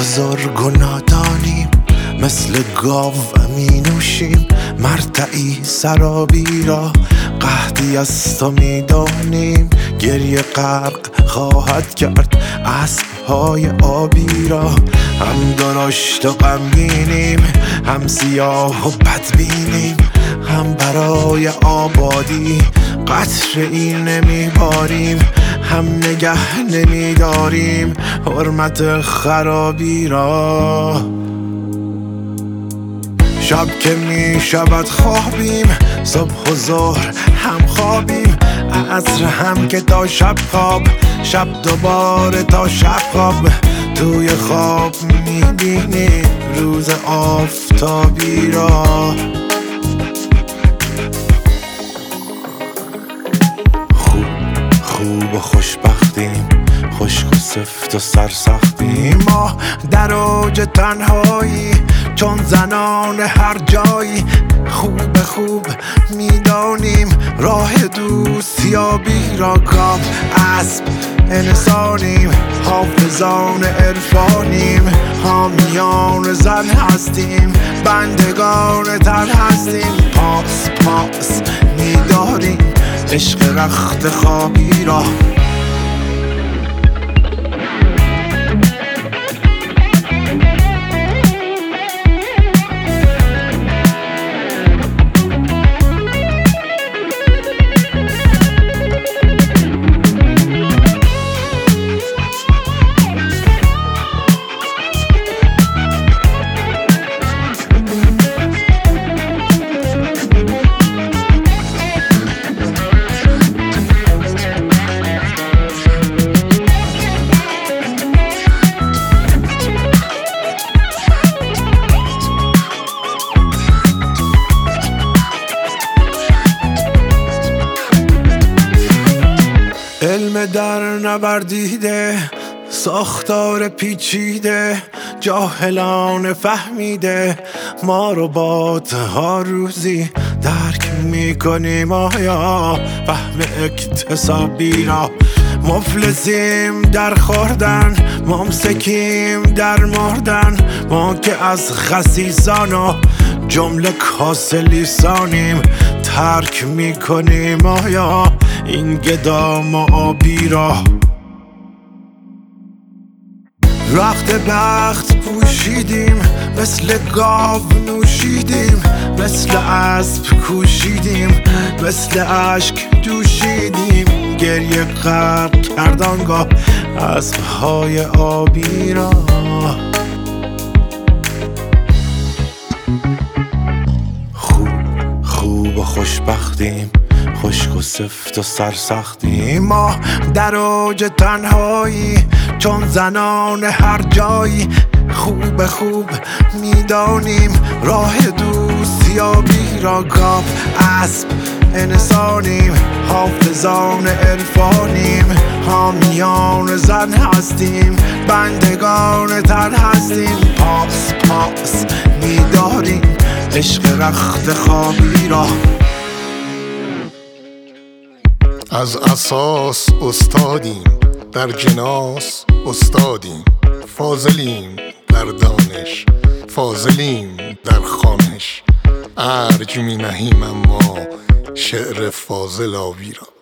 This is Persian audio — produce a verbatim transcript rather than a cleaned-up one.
بزرگ و نادانیم، مثل گاو می نوشیم مرتعی سرابی را. قحطی از تو می دانیم، گریه غرق خواهد کرد اسب‌های آبی را. هم درشت و غمگینیم، هم سیاه و بدبینیم، هم برای آبادی قطره‌ای نمیباریم، هم نگه نمیداریم حرمت خرابی را. شب که می شود خوابیم، صبح و ظهر هم خوابیم، عصر هم که تا شب خواب، شب دوباره تا شب خواب. توی خواب می بینیم روز آفتابی را. خوب خوب و خوشبختیم، خشک و سفت و سرسختیم، ما در اوج تنهایی چون زنان هر جایی. خوب خوب میدانیم راه دوستیابی را. گاو اسب انسانیم، حافظان عرفانیم، حامیان زن هستیم، بندگان تن هستیم. پاس پاس میداریم عشق رخت خوابی را. علم در نوردیده، ساختار پیچیده، جاهلان فهمیده، ما ربات ها روزی درک میکنیم آیا فهم اکتسابی را. مفلسیم در خوردن، ممسکیم در مردن، ما که از خسیسان و جمله کاسه لیسانیم. ترک میکنیم آیا این گدام و آبی را. رخت بخت پوشیدیم، مثل گاو نوشیدیم، مثل اسب کوشیدیم، مثل اشک جوشیدیم. گریه غرق کرد آنگاه اسب‌های آبی را. خوب خوب و خوشبختیم، خشک و سفت و سرسختیم، ما در اوج تنهایی چون زنان هر جایی. خوب خوب میدانیم راه دوستیابی را. گاو اسب انسانیم، حافظان عرفانیم، حامیان زن هستیم، بندگان تن هستیم. پاس پاس میداریم عشق رخت خوابی را. از اساس استادیم، در جناس استادیم، فاضلیم در دانش، فاضلیم در خوانش. ارج می نهیم اما شعر فاضل آبی را.